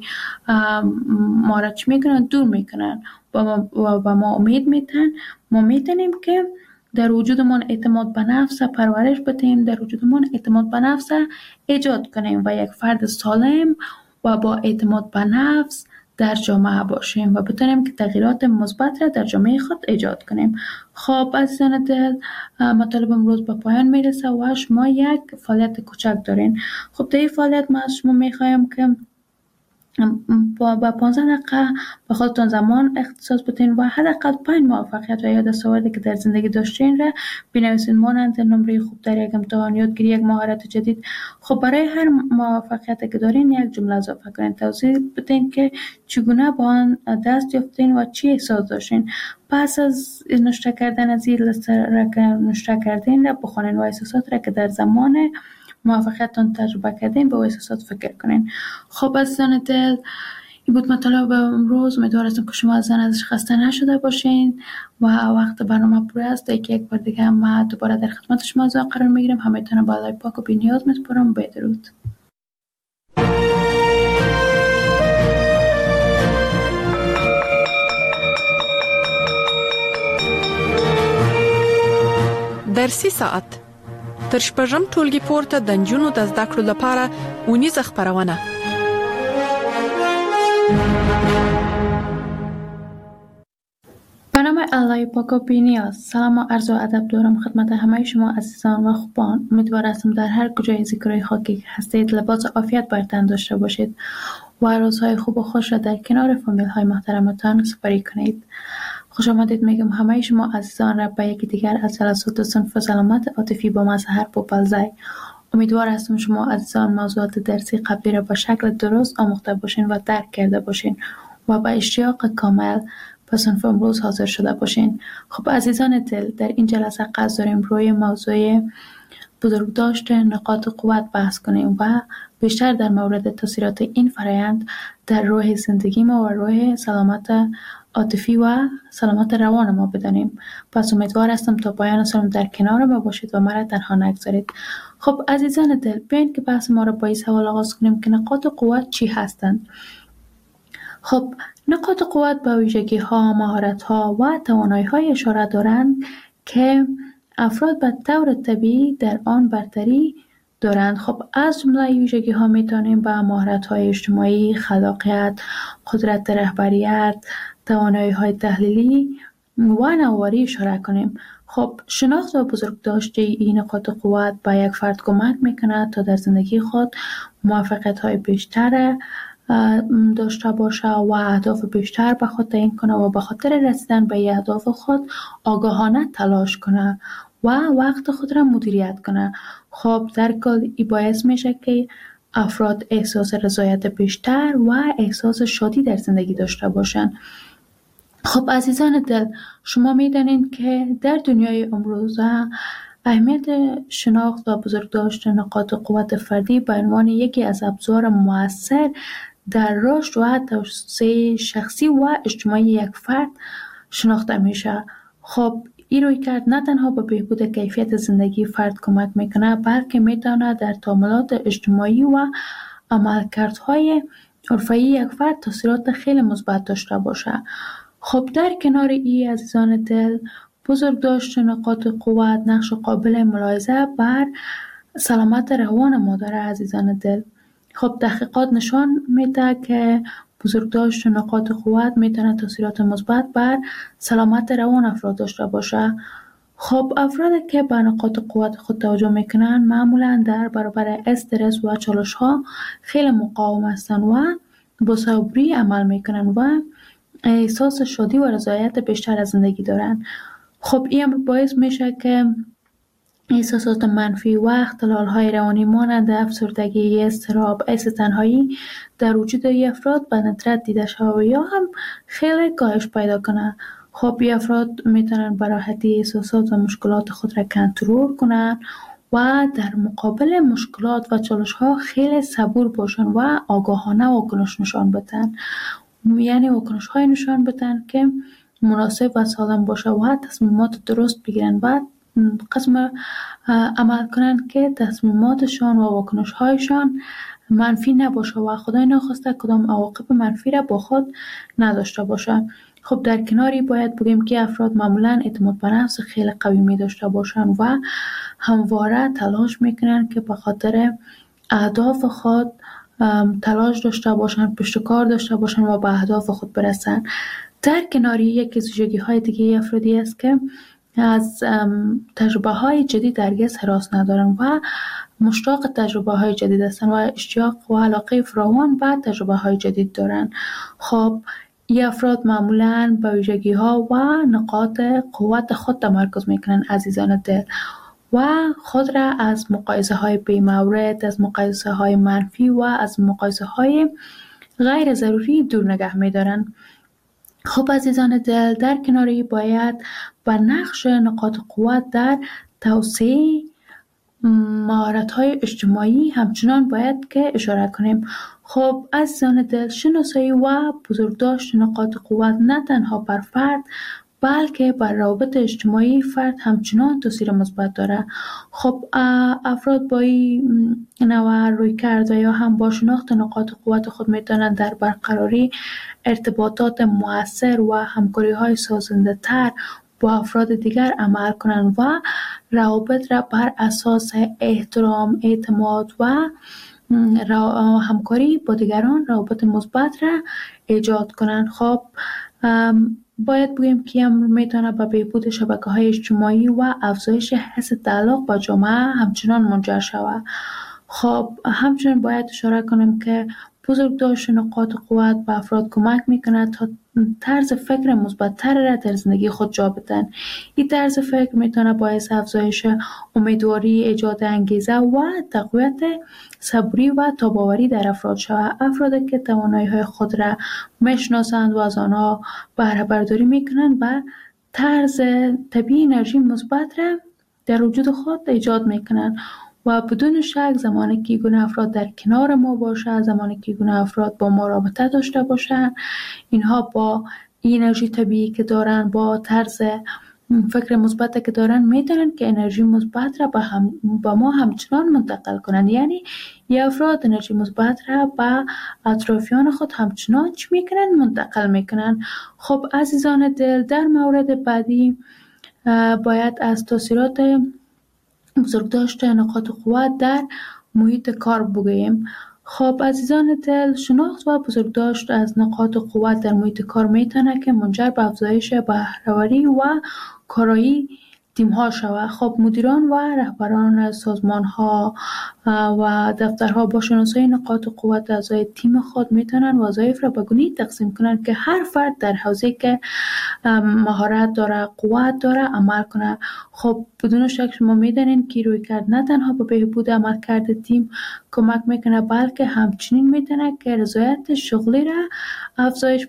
ما را چی میکنن؟ دور میکنن و ما امید میتن. ما میتونیم که در وجودمون اعتماد به نفس پرورش بدیم، در وجودمون اعتماد به نفس ایجاد کنیم و یک فرد سالم و با اعتماد به نفس در جامعه باشیم و بتونیم که تغییرات مثبت را در جامعه خود ایجاد کنیم. خب عزیزان دل، مطالب امروز به پایان میرسه و شما یک فعالیت کوچک دارین. خب در این فعالیت ما از شما میخوایم که با 15 دقیقه به خودتون زمان اختصاص بدین و حداقل 5 موفقیت و یا دستاوردی که در زندگی داشتین را بنویسین، مانند نمره خوب در یک امتحان، یادگیری یک مهارت جدید. خب برای هر موفقیتی که دارین یک جمله اضافه کنین، توضیح بدین که چگونه با آن دست یافتین و چی احساس داشتین. پس از نوشته کردن از این لیست را که نوشته کردین را بخونین و احساسات را که در زمان موفقیتتون تجربه کردین به احساسات فکر کنین. خب عزیزان دل، این بود مطالب امروز. امیدوارم که شما ازش خسته نشده باشین و وقت برنامه پوره است. یک بار دیگه ما دوباره در خدمت شما قرار میگیرم. همتون با خدای پاک و بی‌نیاز میسپارم. بدرود. در 3 ساعت تر شپږم ټولګي پورته د نجونو د زده کړو لپاره اونیزه خپرونه. به نام الله پاک و بی‌نیاز. سلام و عرض و ادب دارم خدمت همه شما عزیزان و خوبان. امیدوار هستم در هر کجای زیکرای خاکی هستید لباس عافیت بر تن داشته باشید و روزهای خوب و خوش را در کنار فامیل های محترمتان سپری کنید. خوش آمدید میگم همه شما عزیزان را به یکی دیگر از جلسات صنف سلامت عاطفی با مظهر پوپلزای. امیدوار هستم شما عزیزان موضوعات درسی قبلی را به شکل درست آموخته باشین و درک کرده باشین و با اشتیاق کامل به صنف امروز حاضر شده باشین. خب عزیزان دل، در این جلسه قصد داریم روی موضوع بزرگداشت نقاط قوت بحث کنیم و بیشتر در مورد تاثیرات این فرایند در روح زندگی ما و روح سلامت عاطفی و سلامت روان ما بدانیم. پس امیدوار هستم تا پایان سالم در کنار ما باشید و مرا تنها نگذارید. خب عزیزان دل، بیاین که بحث ما را با این سوال آغاز کنیم که نقاط قوت چی هستند؟ خب نقاط قوت به ویژگی ها، مهارت ها و توانایی های اشاره دارند که افراد به طور طبیعی در آن برتری دارند. خب از جمله ویژگی ها میتونیم به مهارت های اجتماعی، خلاقیت، قدرت رهبریت، توانایی های تحلیلی و نوآوری اشاره کنیم. خب شناخت و بزرگداشت این نقاط قوت به یک فرد کمک میکند تا در زندگی خود موفقیت های بیشتر داشته باشه و اهداف بیشتر به خود تعیین کنه و به خاطر رسیدن به اهداف خود آگاهانه تلاش کنه و وقت خود را مدیریت کنه. خب در کل این باعث میشه که افراد احساس رضایت بیشتر و احساس شادی در زندگی داشته باشن. خب عزیزان دل، شما میدانید که در دنیای امروزه اهمیت شناخت و بزرگداشت نقاط قوت فردی به عنوان یکی از ابزار مؤثر در رشد و توسعه شخصی و اجتماعی یک فرد شناخته میشه. خب این رویکرد نه تنها به بهبود کیفیت زندگی فرد کمک میکنه، بلکه میتونه در تعاملات اجتماعی و عملکردهای حرفه‌ای یک فرد تاثیرات خیلی مثبت داشته باشه. خب در کنار این عزیزان دل، بزرگداشت نقاط قوت نقش قابل ملاحظه بر سلامت روان ما داره عزیزان دل. خب تحقیقات نشان میده که بزرگداشت نقاط قوت میتونه تاثیرات مثبت بر سلامت روان افراد داشته باشه. خب افرادی که به نقاط قوت خود توجه میکنن معمولا در برابر استرس و چالش ها خیلی مقاوم هستن و با صبری عمل میکنن و احساس شادی و رضایت بیشتر از زندگی دارن. خب این امر باعث میشه که احساسات منفی و اختلال‌های روانی مانند افسردگی، اضطراب، حس تنهایی در وجود افراد به ندرت دیده شود یا هم خیلی کاهش پیدا کنه. خب این افراد میتونن به راحتی احساسات و مشکلات خود را کنترل کنن و در مقابل مشکلات و چالش‌ها خیلی صبور باشن و آگاهانه واکنش نشان بدن. یعنی واکنش های نشان بدن که مناسب و سالم باشه و تصمیمات درست بگیرن و قسم عمل کنن که تصمیماتشان و واکنش هایشان منفی نباشه و خدای نخواسته کدام عواقب منفی را با خود نداشته باشه. خب در کناری باید بگیم که افراد معمولا اعتماد به نفس خیلی قوی می داشته باشن و همواره تلاش میکنن که به خاطر اهداف خود تلاش داشته باشن، پشتکار داشته باشن و به اهداف خود برسن. در کناری یکی از ویژگی‌های دیگه افرادی است که از تجربه های جدید هرگز هراس ندارن و مشتاق تجربه های جدید هستن و اشتیاق و علاقه فراوان به تجربه های جدید دارن. خب این افراد معمولاً به ویژگی ها و نقاط قوت خود تمرکز میکنن عزیزان دل و خود را از مقایسه های بی‌مورد، از مقایسه های منفی و از مقایسه های غیر ضروری دور نگه می‌دارند. خب عزیزان دل، در کناری باید بر نقش نقاط قوت در توسعه مهارت‌های اجتماعی همچنان باید که اشاره کنیم. خب عزیزان دل، شناسایی و بزرگداشت نقاط قوت نه تنها بر فرد بلکه بر روابط اجتماعی فرد همچنان تاثیر مثبت داره. خب افراد با این نوع رویکرد یا هم با شناخت نقاط قوت خود میتونن در برقراری ارتباطات مؤثر و همکاری‌های سازنده تر با افراد دیگر عمل کنند و روابط را بر اساس احترام، اعتماد و همکاری با دیگران روابط مثبت را ایجاد کنند. خب باید بگوییم که امر میتونه به بهبود شبکه‌های اجتماعی و افزایش حس تعلق با جامعه همچنان منجر شود. خب همچنین باید اشاره کنیم که بزرگداشت نقاط قوت به افراد کمک میکنه تا طرز فکر مثبت‌تر را در زندگی خود جا بدن. این طرز فکر میتونه باعث افزایش امیدواری، ایجاد انگیزه و تقویت صبوری و تاباوری در افراد شود. افرادی که توانایی‌های خود را میشناسند و از آنها بهره برداری میکنند و طرز طبیعی انرژی مثبت را در وجود خود ایجاد میکنند و بدون شک زمانی که گونه افراد در کنار ما باشه، زمانی که گونه افراد با ما رابطه داشته باشن، اینها با این انرژی طبیعی که دارن، با طرز فکر مثبت که دارن، میتونن که انرژی مثبت را به ما همچنان منتقل کنن. یعنی یه افراد انرژی مثبت را به اطرافیان خود همچنان چی میکنن؟ منتقل میکنن. خب عزیزان دل، در مورد بعدی باید از تاثیرات بزرگداشت نقاط قوت در محیط کار بگوییم. خب عزیزان دل، شناخت و بزرگداشت از نقاط قوت در محیط کار میتونه که منجر به افزایش بهره‌وری و کارایی تیم‌ها شود. خب مدیران و رهبران سازمان‌ها و دفترها با شناسایی نقاط قوت اعضای تیم خود میتونن وظایف را به گونه‌ای تقسیم کنند که هر فرد در حوزه‌ای که مهارت داره، قوت داره عمل کنه. خب بدون شک شما میدونین که رویکرد نه تنها به بهبود عملکرد تیم کمک میکنه، بلکه همچنین میتونه که رضایت شغلی را افزایش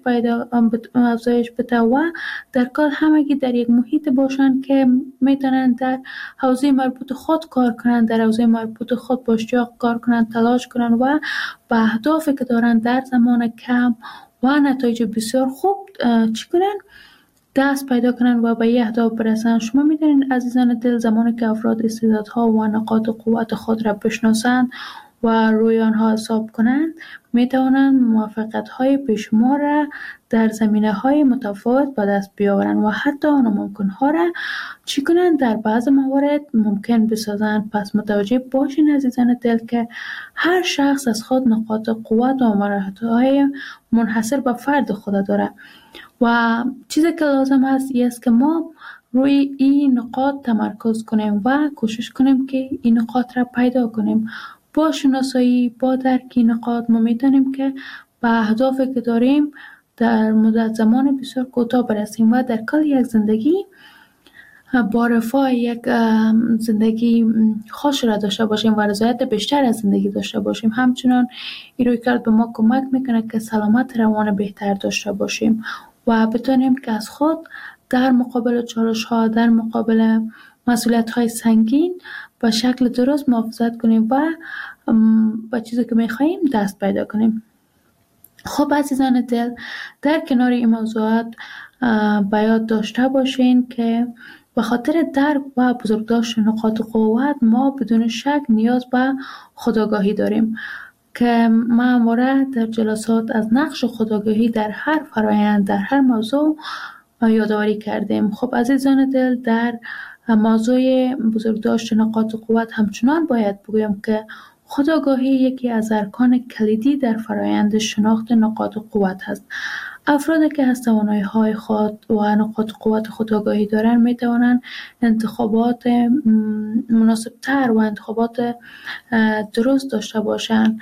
بده و در کل همگی در یک محیط باشن که میتونن در حوزه مربوط خود کار کنن، در حوزه مربوط خود با اشتیاق کار کنن، تلاش کنن و به اهدافی که دارن در زمان کم و نتایج بسیار خوب چی کنن؟ دست پیدا کنن و به یه اهداف برسن. شما میدونین عزیزان دل، زمانی که افراد استعدادها و نقاط قوت خود را بشناسند و روی آنها حساب کنند، میتوانند موفقیت‌های بیشمار را در زمینه‌های متفاوت به دست بیاورند و حتی ناممکن‌ها را چی کنند؟ در بعض موارد ممکن بسازند. پس متوجه باشین عزیزان دل که هر شخص از خود نقاط قوت و مهارت‌های منحصر به فرد خود داره و چیزی که لازم هست است که ما روی این نقاط تمرکز کنیم و کوشش کنیم که این نقاط را پیدا کنیم. با شناسایی، با درک این نقاط ما میتونیم که به اهدافی که داریم در مدت زمان بسیار کوتاه برسیم و در کل یک زندگی با رفاه، یک زندگی خوش را داشته باشیم و رضایت بیشتر از زندگی داشته باشیم. همچنان این رویکرد به ما کمک میکنه که سلامت روان بهتر داشته باشیم و بتونیم که از خود در مقابل چالش‌ها، در مقابل مسئولیت‌های سنگین به شکل درست محافظت کنیم و به چیزی که می‌خواهیم دست پیدا کنیم. خب عزیزان دل، در کنار این موضوعات باید داشته باشین که به خاطر درک و بزرگداشت نقاط قوت ما بدون شک نیاز به خودآگاهی داریم که ما همواره در جلسات از نقش خودآگاهی در هر فرایند، در هر موضوع یادآوری کردیم. خب عزیزان دل، در موضوع بزرگداشت نقاط قوت همچنان باید بگویم که خودآگاهی یکی از ارکان کلیدی در فرایند شناخت نقاط قوت است. افرادی که از توانایی‌های خود و نقاط قوت خودآگاهی دارند می‌توانند انتخابات مناسب‌تر و انتخابات درست داشته باشند.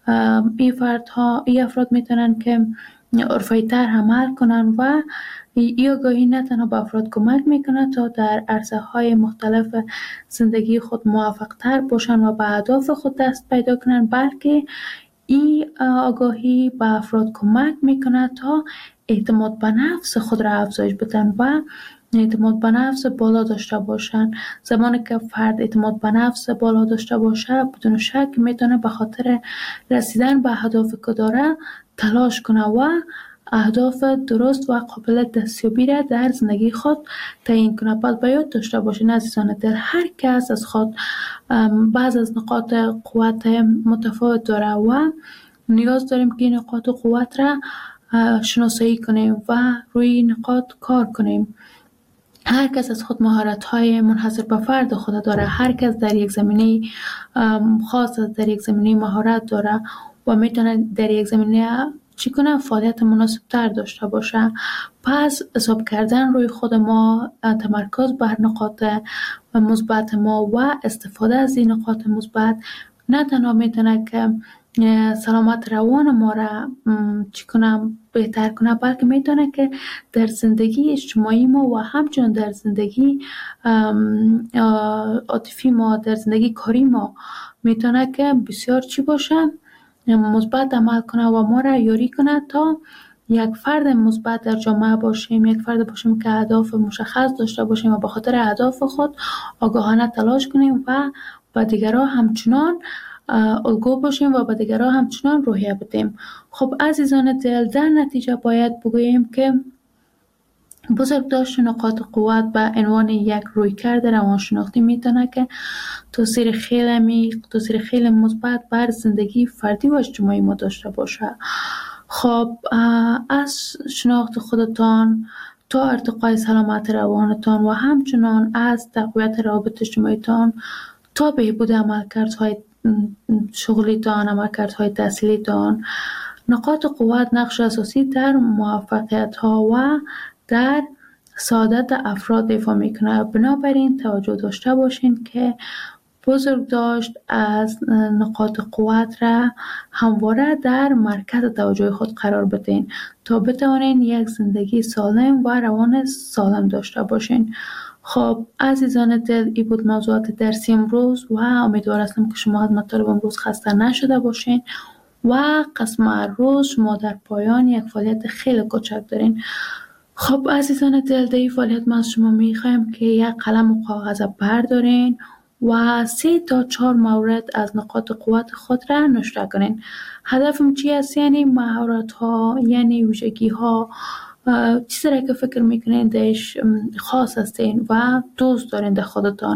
این افراد می‌توانند که حرفه‌ای‌تر عمل کنند و این آگاهی نه تنها به افراد کمک میکنه تا در عرصه‌های مختلف زندگی خود موفق‌تر باشن و به اهداف خود دست پیدا کنن، بلکه این آگاهی به افراد کمک میکنه تا اعتماد به نفس خود را افزایش بدن و اعتماد به نفس بالا داشته باشن. زمانی که فرد اعتماد به نفس بالا داشته باشه، بدون شک میتونه به خاطر رسیدن به اهدافی که داره تلاش کنه و اهداف درست و قابل دستیابی را در زندگی خود تعیین کنه. پس باید داشته باشین عزیزان دل، هر کس از خود بعض از نقاط قوت متفاوت داره و نیاز داریم که این نقاط قوت را شناسایی کنیم و روی نقاط کار کنیم. هر کس از خود مهارت‌های منحصر به فرد خود داره. هر کس در یک زمینه خاص، در یک زمینه مهارت داره و میتونه در یک زمینه چی کنه فعالیت مناسب تر داشته باشه. پس حساب کردن روی خود ما، تمرکز بر نقاط مثبت ما و استفاده از این نقاط مثبت نه تنها میتونه که سلامت روان ما را چی کنم بهتر کنه، بلکه میتونه که در زندگی اجتماعی ما و همچنین در زندگی عاطفی ما، در زندگی کاری ما میتونه که بسیار چی باشه، مثبت عمل کنه و ما را یاری کنه تا یک فرد مثبت در جامعه باشیم، یک فرد باشیم که اهداف مشخص داشته باشیم و به خاطر اهداف خود آگاهانه تلاش کنیم و به دیگران همچنان الگو باشیم و به دیگران همچنان روحیه بدیم. خب عزیزان دل، در نتیجه باید بگوییم که بزرگداشت نقاط قوت به عنوان یک رویکرد روانشناختی میتونه که تاثیر خیلی عمیق، تاثیر خیلی مثبت بر زندگی فردی و اجتماعی ما داشته باشه. خب از شناخت خودتان تا ارتقای سلامت روانتان و همچنان از تقویت روابط اجتماعیتان تا بهبود عملکردهای شغلیتان، عملکردهای تحصیلیتان، نقاط قوت نقش اساسی در موفقیت‌ها و در سعادت افراد ایفا میکنه. بنابراین توجه داشته باشین که بزرگداشت از نقاط قوت را همواره در مرکز توجه خود قرار بدین تا بتوانین یک زندگی سالم و روان سالم داشته باشین. خب عزیزان دل، این بود موضوعات درسی امروز و امیدوار هستم که شما از مطالب امروز خسته نشده باشین و قسم روز شما در پایان یک فعالیت خیلی کوچک دارین. خب عزیزان دل، در این فعالیت ما از شما میخوایم که یک قلم و کاغذ بردارین و 3 تا 4 مورد از نقاط قوت خود را نشته کنین. هدفم چی است؟ یعنی مهارت ها، یعنی ویژگی ها، چیزی را که فکر میکنین درش خاص هستین و دوست دارین در خودتان،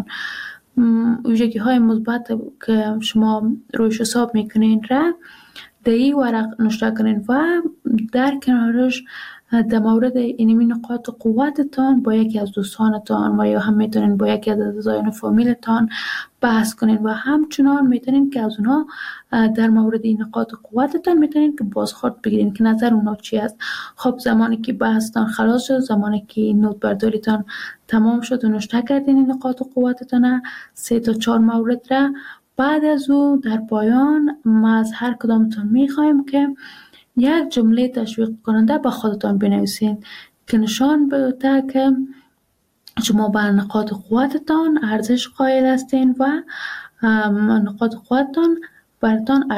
ویژگی های مثبت که شما رویش حساب میکنین را در این ورق نشته کنین و در کنارش در مورد اینمی نقاط قوتتان با یکی از دوستانتان و یا هم میتونین با یکی از اعضایان فامیلتان بحث کنین و همچنان میتونین که از اونها در مورد این نقاط قوتتان میتونین که بازخورد بگیرین که نظر اونها چی است. خب زمانی که بحثتان خلاص شد، زمانی که نوت برداریتان تمام شد و نشته کردین این نقاط قوتتان 3 تا 4 مورد را، بعد از او در پایان ما از هر کدامتان میخوایم که یک جمله تشویق کننده به خودتان بنویسین که نشان بده که شما بر نقاط قوتتان ارزش قائل هستین و نقاط قوتتان براتان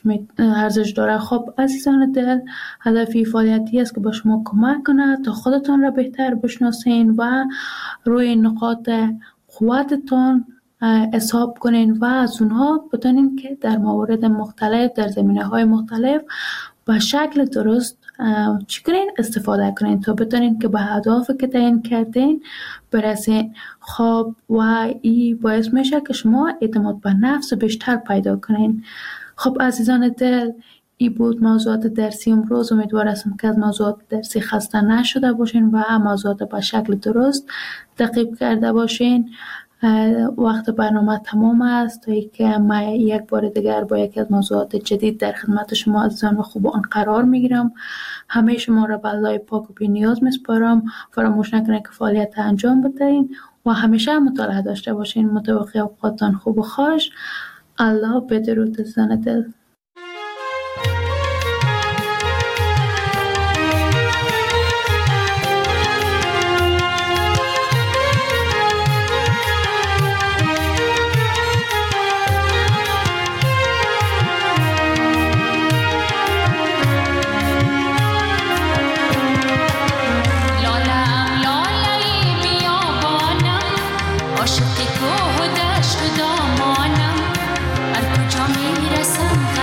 ارزش داره. خب عزیزان دل، هدفی فعالیتی است که به شما کمک کنه تا خودتان را بهتر بشناسین و روی نقاط قوتتان حساب کنین و از اونها بتونین که در موارد مختلف، در زمینه‌های مختلف به شکل درست چی کنین؟ استفاده کنین تا بتونین که به اهدافی که تعیین کردین برسین. خب و این باعث میشه که شما اعتماد به نفس بیشتر پیدا کنین. خب عزیزان دل، این بود موضوعات درسی امروز. امیدوار هستم که از موضوعات درسی خسته نشده باشین و موضوعات به شکل درست تعقیب کرده باشین. وقت برنامه تمام است تا اینکه من یک بار دیگر با یکی از موضوعات جدید در خدمت شما عزیزان و خوبان قرار میگیرم. همه شما را به الله پاک و بی نیاز میسپارم. فراموش نکنید که فعالیت انجام بدهید و همیشه مطالعه داشته باشین. متوقع اوقاتتان خوب و خوش. الله بدرود عزیزان دل. عاشق کوه و دشت و دامانم، هر کجا میرسم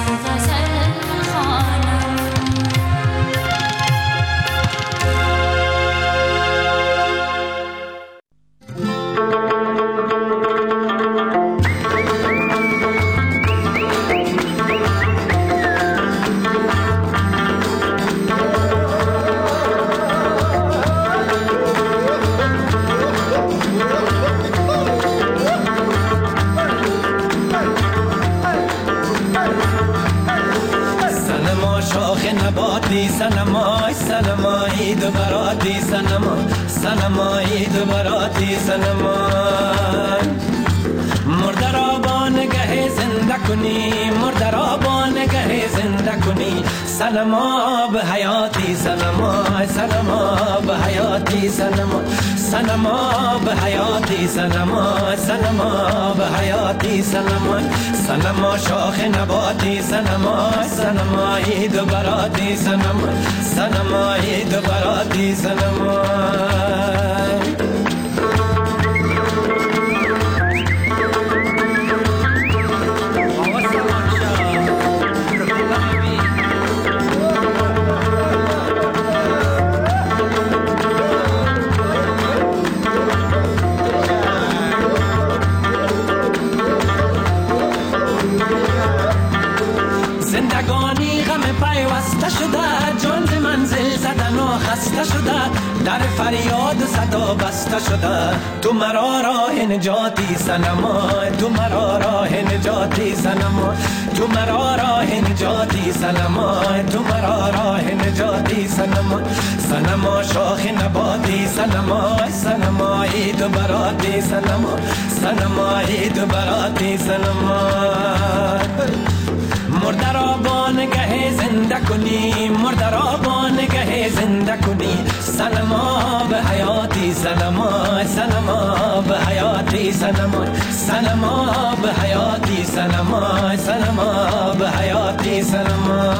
سنمای سنمای دوبراتی سنما سنمای دوبراتی سنمای مرده را با نگه زنده کنی مرده را با نگه زنده کنی سنما به حیاتی سنمای سنما به حیاتی سنما سنما به حیاتی سنما سنما به حیاتی سنما سنما شاخ نباتی سنما سنمای دوبراتی سنما سنمای دوبراتی سنما زندگانی غم پیوسته شده جان ز منزل زدن و خسته شده در فریاد و صدا بسته شده تو مرا راه نجاتی صنمای تو مرا راه نجاتی صنمای تو مرا راه نجاتی صنمای تو مرا راه نجاتی صنمای صنما شاخ نباتی صنمای صنمای تو براتی صنمای صنمای تو براتی صنمای مرده را با نگه زنده کنی مرده را با نگه زنده کنی سنما به حیاتی سنما سنما به حیاتی سنما سنما به حیاتی سنما سنما به حیاتی سنما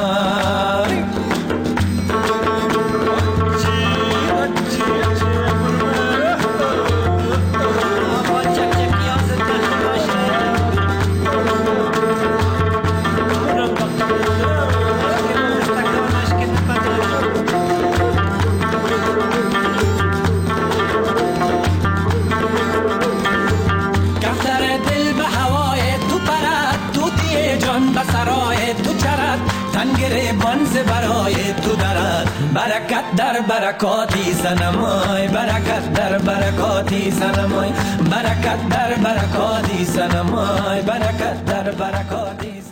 بانز برای تو درد برکت در برکاتی سنمای برکت در برکاتی سنمای برکت در برکاتی سنمای برکت در برکاتی